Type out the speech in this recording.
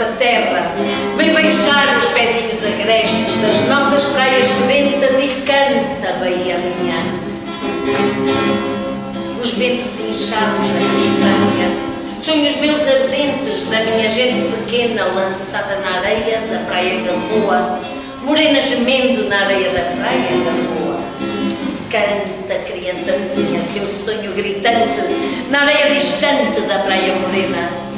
nossa terra, vem beijar os pezinhos agrestes das nossas praias sedentas e canta, Baía minha. Os ventres inchados da minha infância, sonhos meus ardentes da minha gente pequena lançada na areia da praia da Boa, morena gemendo na areia da praia da Boa. Canta, criança minha, teu sonho gritante na areia distante da praia morena.